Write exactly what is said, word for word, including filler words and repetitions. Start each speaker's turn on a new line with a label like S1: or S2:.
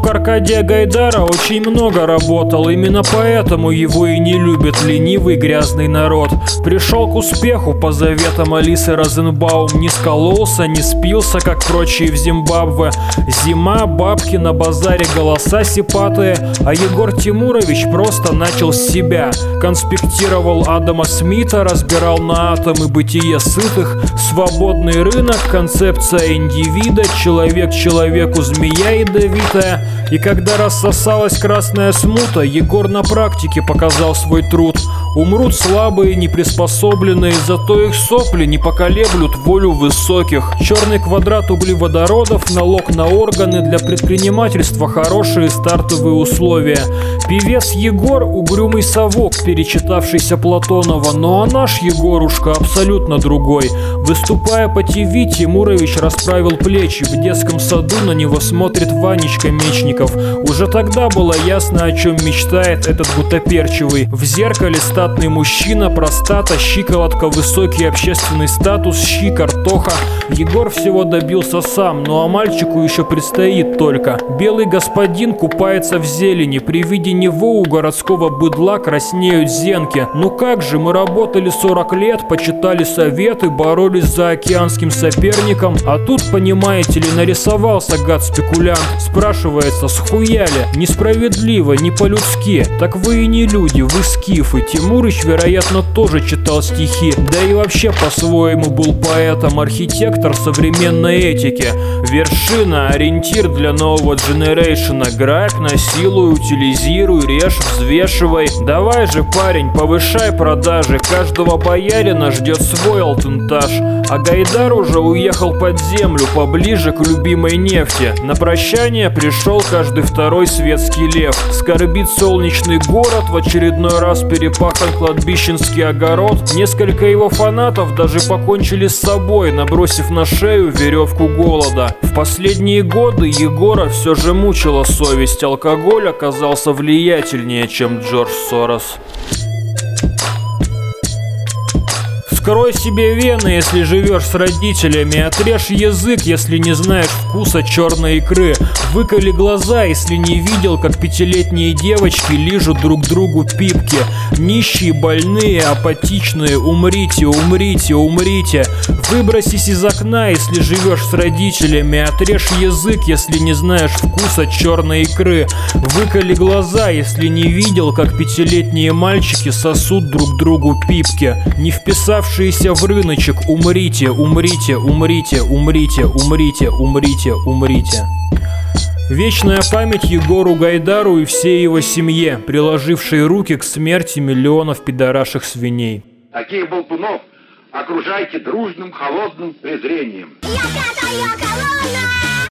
S1: Сынок Аркадия Гайдара очень много работал, именно поэтому его и не любит ленивый грязный народ. Пришел к успеху по заветам Алисы Розенбаум, не скололся, не спился, как прочие в Зимбабве. Зима, бабки на базаре, голоса сипатые, а Егор Тимурович просто начал с себя. Конспектировал Адама Смита, разбирал на атомы бытие сытых, свободный рынок, концепция индивида, человек человеку змея ядовитая. И когда рассосалась красная смута, Егор на практике показал свой труд. Умрут слабые, неприспособленные, зато их сопли не поколеблют волю высоких. Черный квадрат углеводородов, налог на органы, для предпринимательства хорошие стартовые условия. Певец Егор — угрюмый совок, перечитавшийся Платонова, ну а наш Егорушка абсолютно другой. Выступая по ТВ, Тимурович расправил плечи, в детском саду на него смотрит Ванечка Мечников. Уже тогда было ясно, о чем мечтает этот гутоперчивый. В зеркале статный мужчина, простата, щиколотка, высокий общественный статус, щи, картоха. Егор всего добился сам, ну а мальчику еще предстоит только. Белый господин купается в зелени, при виде него у городского быдла краснеют зенки. Ну как же, мы работали сорок лет, почитали советы, боролись за океанским соперником, а тут, понимаете ли, нарисовался гад-спекулянт. Спрашивается, схуяли? Несправедливо, не по-людски. Так вы и не люди, вы скифы. Тимурыч, вероятно, тоже читал стихи, да и вообще по-своему был поэтом, архитектор современной этики. Вершина, ориентир для нового дженерейшена. Грабь, насилуй, утилизируй, режь, взвешивай. Давай же, парень, повышай продажи. Каждого боярина ждет свой алтентаж. А Гайдар уже уехал под землю, поближе к любимой нефти. На прощание пришел каждый второй светский лев. Скорбит солнечный город, в очередной раз перепахан кладбищенский огород. Несколько его фанатов даже покончили с собой, набросив на шею веревку голода. В последние годы Егора все же мучила совесть. Алкоголь оказался влиятельнее, чем Джордж Сорос. Вскрой себе вены, если живешь с родителями. Отрежь язык, если не знаешь вкуса черной икры. Выколи глаза, если не видел, как пятилетние девочки лижут друг другу пипки. Нищие, больные, апатичные, умрите, умрите, умрите. Выбросись из окна, если живешь с родителями. Отрежь язык, если не знаешь вкуса черной икры. Выколи глаза, если не видел, как пятилетние мальчики сосут друг другу пипки. Не вписавшись в рыночек, умрите, умрите, умрите, умрите, умрите, умрите, умрите. Вечная память Егору Гайдару и всей его семье, приложившей руки к смерти миллионов пидораших свиней.
S2: Таких болтунов окружайте дружным холодным презрением.
S3: Я пятая колонна!